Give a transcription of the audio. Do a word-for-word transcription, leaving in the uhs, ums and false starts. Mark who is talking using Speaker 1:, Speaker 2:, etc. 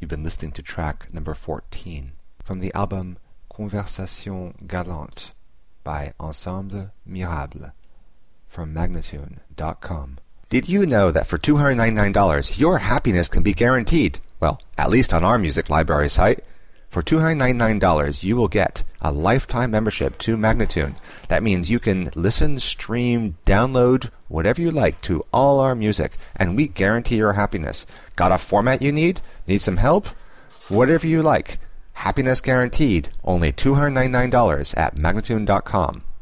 Speaker 1: You've been listening to track number fourteen from the album Conversation Galante by Ensemble Mirable from Magnatune dot com. Did you know that for two hundred ninety-nine dollars your happiness can be guaranteed? Well, at least on our music library site. For two hundred ninety-nine dollars you will get a lifetime membership to Magnatune. That means you can listen, stream, download, whatever you like to all our music, and we guarantee your happiness. Got a format you need? Need some help? Whatever you like. Happiness guaranteed. Only two hundred ninety-nine dollars at Magnatune dot com.